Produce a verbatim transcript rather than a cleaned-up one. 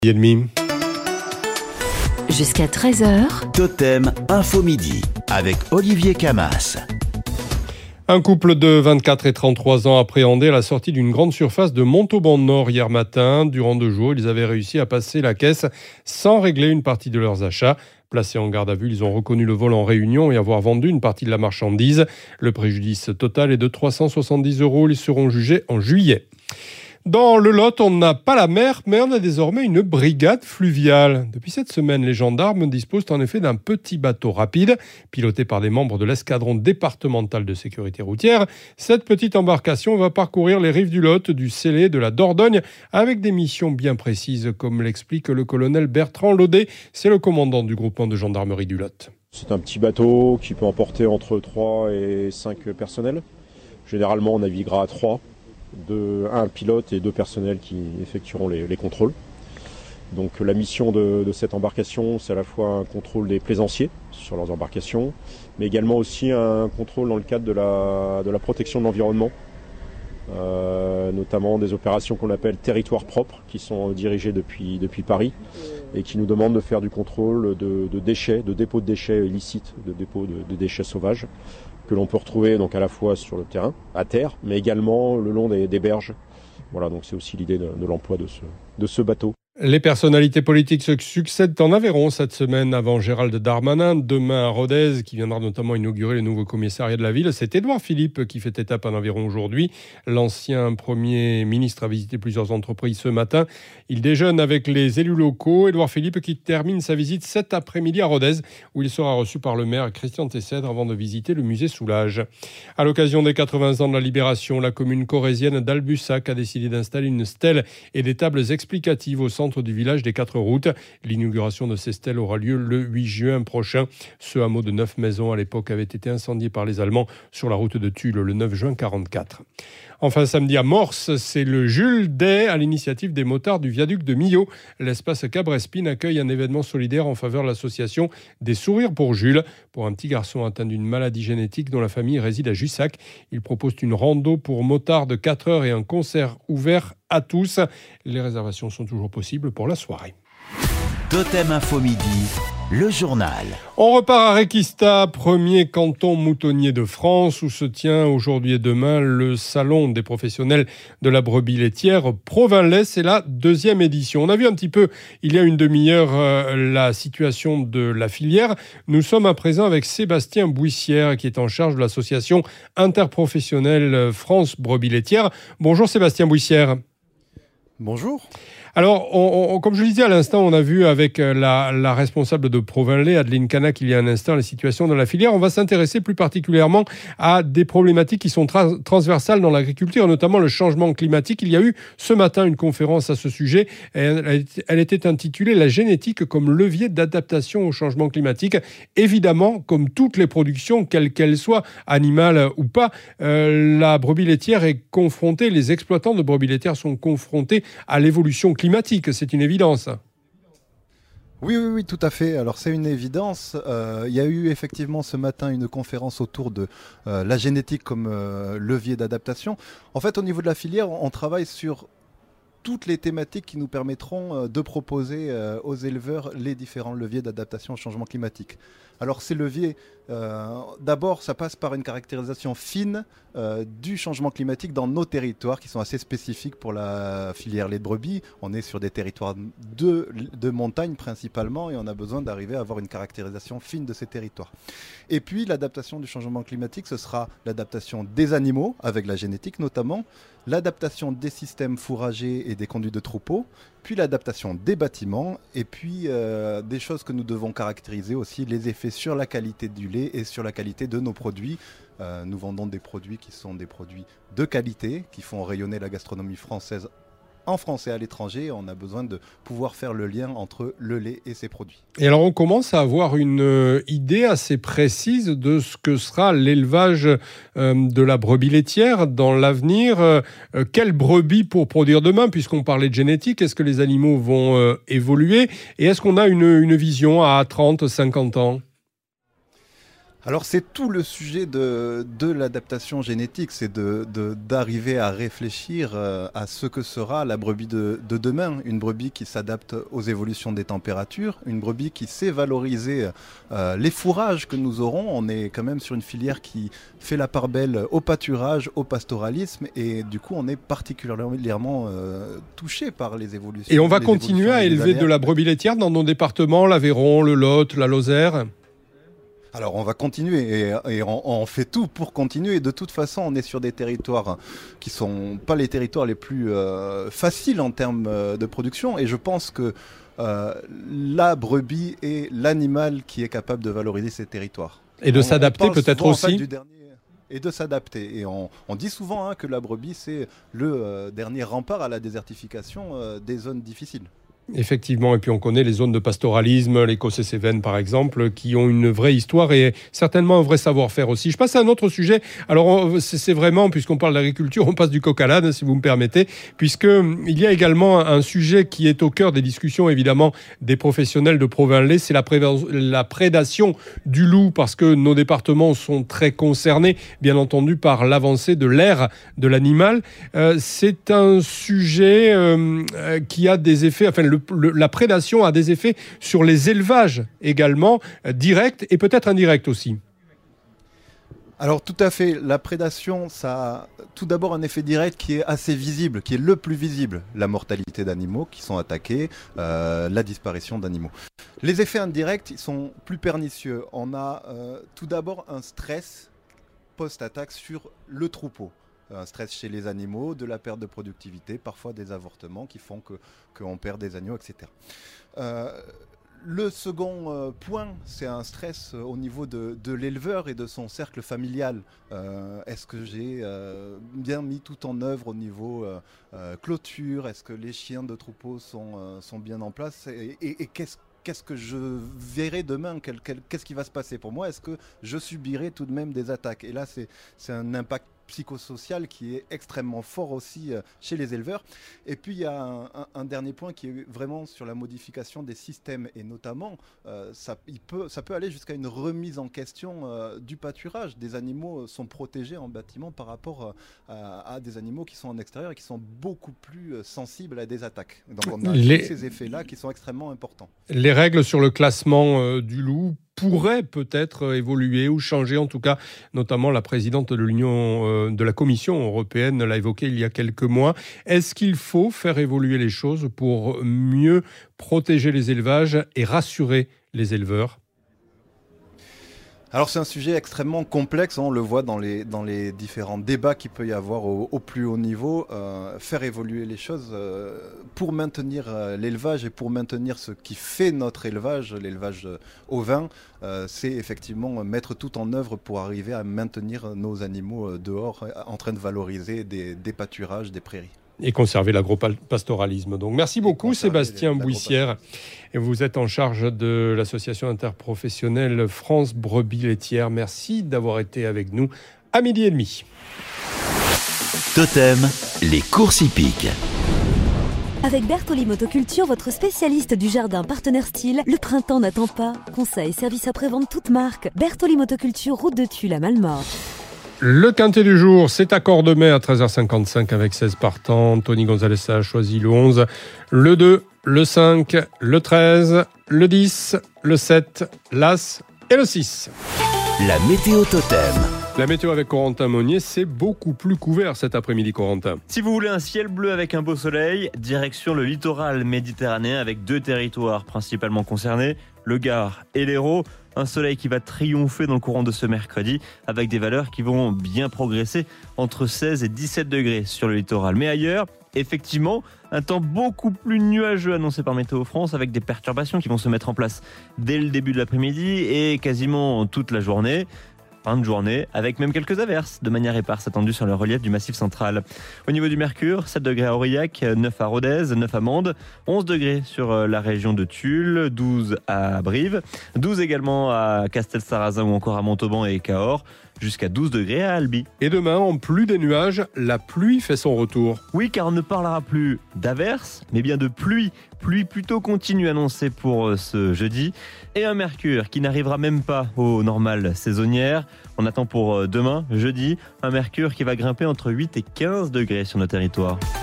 Et demi. Jusqu'à treize heures. Totem Info Midi avec Olivier Camas. Un couple de vingt-quatre et trente-trois ans appréhendé à la sortie d'une grande surface de Montauban-Nord hier matin. Durant deux jours, ils avaient réussi à passer la caisse sans régler une partie de leurs achats. Placés en garde à vue, ils ont reconnu le vol en réunion et avoir vendu une partie de la marchandise. Le préjudice total est de trois cent soixante-dix euros. Ils seront jugés en juillet. Dans le Lot, on n'a pas la mer, mais on a désormais une brigade fluviale. Depuis cette semaine, les gendarmes disposent en effet d'un petit bateau rapide, piloté par des membres de l'escadron départemental de sécurité routière. Cette petite embarcation va parcourir les rives du Lot, du Célé, de la Dordogne, avec des missions bien précises, comme l'explique le colonel Bertrand Laudet. C'est le commandant du groupement de gendarmerie du Lot. C'est un petit bateau qui peut emporter entre trois et cinq personnels. Généralement, on naviguera à trois. De un pilote et deux personnels qui effectueront les, les contrôles. Donc la mission de, de cette embarcation, c'est à la fois un contrôle des plaisanciers sur leurs embarcations, mais également aussi un contrôle dans le cadre de la, de la protection de l'environnement, euh, notamment des opérations qu'on appelle territoires propres, qui sont dirigées depuis, depuis Paris et qui nous demandent de faire du contrôle de, de déchets, de dépôts de déchets illicites, de dépôts de, de déchets sauvages, que l'on peut retrouver donc à la fois sur le terrain, à terre, mais également le long des, des berges. Voilà, donc c'est aussi l'idée de, de l'emploi de ce, de ce bateau. Les personnalités politiques se succèdent en Aveyron cette semaine avant Gérald Darmanin. Demain à Rodez, qui viendra notamment inaugurer le nouveau commissariat de la ville. C'est Édouard Philippe qui fait étape en Aveyron aujourd'hui. L'ancien Premier ministre a visité plusieurs entreprises ce matin. Il déjeune avec les élus locaux. Édouard Philippe qui termine sa visite cet après-midi à Rodez, où il sera reçu par le maire Christian Tessèdre avant de visiter le musée Soulages. À l'occasion des quatre-vingts ans de la Libération, la commune corrézienne d'Albussac a décidé d'installer une stèle et des tables explicatives au centre du village des Quatre Routes. L'inauguration de ces stèles aura lieu le huit juin prochain. Ce hameau de neuf maisons à l'époque avait été incendié par les Allemands sur la route de Tulle le neuf juin quarante-quatre. Enfin, samedi à Morse, c'est le Jules Day à l'initiative des motards du viaduc de Millau. L'espace Cabrespine accueille un événement solidaire en faveur de l'association des Sourires pour Jules. Pour un petit garçon atteint d'une maladie génétique dont la famille réside à Jussac, il propose une rando pour motards de quatre heures et un concert ouvert à tous. Les réservations sont toujours possibles pour la soirée. Totem Info Midi, le journal. On repart à Réquista, premier canton moutonnier de France, où se tient aujourd'hui et demain le salon des professionnels de la brebis laitière Provins-Lait. C'est la deuxième édition. On a vu un petit peu, il y a une demi-heure, euh, la situation de la filière. Nous sommes à présent avec Sébastien Bouissière, qui est en charge de l'association interprofessionnelle France Brebis Laitière. Bonjour Sébastien Bouissière. Bonjour. Alors, on, on, comme je le disais à l'instant, on a vu avec la, la responsable de Provins-Lait, Adeline Canac, il y a un instant, la situation dans la filière. On va s'intéresser plus particulièrement à des problématiques qui sont tra- transversales dans l'agriculture, notamment le changement climatique. Il y a eu ce matin une conférence à ce sujet. Elle, elle était intitulée « La génétique comme levier d'adaptation au changement climatique ». Évidemment, comme toutes les productions, quelles qu'elles soient, animales ou pas, euh, la brebis laitière est confrontée, les exploitants de brebis laitières sont confrontés à l'évolution climatique, c'est une évidence. Oui, oui, oui, tout à fait. Alors c'est une évidence. Euh, il y a eu effectivement ce matin une conférence autour de euh, la génétique comme euh, levier d'adaptation. En fait, au niveau de la filière, on travaille sur toutes les thématiques qui nous permettront de proposer aux éleveurs les différents leviers d'adaptation au changement climatique. Alors ces leviers, euh, d'abord ça passe par une caractérisation fine euh, du changement climatique dans nos territoires qui sont assez spécifiques pour la filière lait de brebis. On est sur des territoires de, de montagne principalement et on a besoin d'arriver à avoir une caractérisation fine de ces territoires. Et puis l'adaptation du changement climatique, ce sera l'adaptation des animaux avec la génétique notamment, l'adaptation des systèmes fourragers et des conduits de troupeaux, puis l'adaptation des bâtiments, et puis euh, des choses que nous devons caractériser aussi, les effets sur la qualité du lait et sur la qualité de nos produits. Euh, nous vendons des produits qui sont des produits de qualité, qui font rayonner la gastronomie française en France et à l'étranger. On a besoin de pouvoir faire le lien entre le lait et ses produits. Et alors on commence à avoir une euh, idée assez précise de ce que sera l'élevage euh, de la brebis laitière dans l'avenir. Euh, quelle brebis pour produire demain, puisqu'on parlait de génétique? Est-ce que les animaux vont euh, évoluer? Et est-ce qu'on a une, une vision à trente, cinquante ans? Alors c'est tout le sujet de, de l'adaptation génétique, c'est de, de, d'arriver à réfléchir euh, à ce que sera la brebis de, de demain, une brebis qui s'adapte aux évolutions des températures, une brebis qui sait valoriser euh, les fourrages que nous aurons. On est quand même sur une filière qui fait la part belle au pâturage, au pastoralisme, et du coup on est particulièrement euh, touché par les évolutions. Et on va continuer à élever de la brebis laitière dans nos départements, l'Aveyron, le Lot, la Lozère. Alors on va continuer et, et on, on fait tout pour continuer. De toute façon, on est sur des territoires qui sont pas les territoires les plus euh, faciles en termes de production. Et je pense que euh, la brebis est l'animal qui est capable de valoriser ces territoires. Et de on, s'adapter on peut-être souvent, aussi. En fait, du dernier, et de s'adapter. Et on, on dit souvent hein, que la brebis, c'est le euh, dernier rempart à la désertification euh, des zones difficiles. Effectivement, et puis on connaît les zones de pastoralisme, les Cossé-Cévennes par exemple, qui ont une vraie histoire et certainement un vrai savoir-faire aussi. Je passe à un autre sujet. Alors c'est vraiment, puisqu'on parle d'agriculture, on passe du coq à l'âne, si vous me permettez, puisqu'il y a également un sujet qui est au cœur des discussions, évidemment, des professionnels de Provins-Lez, c'est la, pré- la prédation du loup, parce que nos départements sont très concernés, bien entendu, par l'avancée de l'ère de l'animal. Euh, c'est un sujet euh, qui a des effets, enfin, le Le, la prédation a des effets sur les élevages également, euh, directs et peut-être indirects aussi. Alors tout à fait, la prédation, ça a tout d'abord un effet direct qui est assez visible, qui est le plus visible, la mortalité d'animaux qui sont attaqués, euh, la disparition d'animaux. Les effets indirects, ils sont plus pernicieux. On a euh, tout d'abord un stress post-attaque sur le troupeau. Un stress chez les animaux, de la perte de productivité, parfois des avortements qui font que, qu'on perd des agneaux, et cetera. Euh, le second euh, point, c'est un stress euh, au niveau de, de l'éleveur et de son cercle familial. Euh, est-ce que j'ai euh, bien mis tout en œuvre au niveau euh, euh, clôture? Est-ce que les chiens de troupeau sont, euh, sont bien en place? Et, et, et qu'est-ce Qu'est-ce que je verrai demain? quel, quel, Qu'est-ce qui va se passer pour moi? Est-ce que je subirai tout de même des attaques? Et là, c'est, c'est un impact psychosocial qui est extrêmement fort aussi euh, chez les éleveurs. Et puis, il y a un, un, un dernier point qui est vraiment sur la modification des systèmes. Et notamment, euh, ça, il peut, ça peut aller jusqu'à une remise en question euh, du pâturage. Des animaux sont protégés en bâtiment par rapport euh, à, à des animaux qui sont en extérieur et qui sont beaucoup plus euh, sensibles à des attaques. Donc, on a les... tous ces effets-là qui sont extrêmement importants. Les règles sur le classement euh, du loup pourrait peut-être évoluer ou changer, en tout cas, notamment la présidente de l'Union, euh, de la Commission européenne l'a évoqué il y a quelques mois. Est-ce qu'il faut faire évoluer les choses pour mieux protéger les élevages et rassurer les éleveurs ? Alors c'est un sujet extrêmement complexe, on le voit dans les, dans les différents débats qu'il peut y avoir au, au plus haut niveau. Euh, faire évoluer les choses euh, pour maintenir euh, l'élevage et pour maintenir ce qui fait notre élevage, l'élevage ovin, euh, c'est effectivement mettre tout en œuvre pour arriver à maintenir nos animaux dehors en train de valoriser des, des pâturages, des prairies. Et conserver l'agropastoralisme. Donc, merci beaucoup Sébastien Bouissière. Et vous êtes en charge de l'association interprofessionnelle France Brebis Laitière. Merci d'avoir été avec nous à midi et demi. Totem, les courses hippiques. Avec Bertoli Motoculture, votre spécialiste du jardin partenaire style, le printemps n'attend pas. Conseils, services après-vente toute marque. Bertoli Motoculture, route de Tulle à Malmort. Le quintet du jour, c'est à Cordemais à treize heures cinquante-cinq avec seize partants. Tony Gonzalez a choisi le onze, le deux, le cinq, le treize, le dix, le sept, l'As et le six. La météo Totem. La météo avec Corentin Monnier, c'est beaucoup plus couvert cet après-midi, Corentin. Si vous voulez un ciel bleu avec un beau soleil, direction le littoral méditerranéen avec deux territoires principalement concernés, le Gard et l'Hérault. Un soleil qui va triompher dans le courant de ce mercredi avec des valeurs qui vont bien progresser entre seize et dix-sept degrés sur le littoral. Mais ailleurs, effectivement, un temps beaucoup plus nuageux annoncé par Météo France avec des perturbations qui vont se mettre en place dès le début de l'après-midi et quasiment toute la journée. Fin de journée, avec même quelques averses de manière éparse attendues sur le relief du Massif central. Au niveau du mercure, sept degrés à Aurillac, neuf à Rodez, neuf à Mende, onze degrés sur la région de Tulle, douze à Brive, douze également à Castel-Sarrazin ou encore à Montauban et Cahors, jusqu'à douze degrés à Albi. Et demain, en plus des nuages, la pluie fait son retour. Oui, car on ne parlera plus d'averses, mais bien de pluie. Pluie plutôt continue annoncée pour ce jeudi. Et un mercure qui n'arrivera même pas aux normales saisonnières. On attend pour demain, jeudi, un mercure qui va grimper entre huit et quinze degrés sur nos territoires.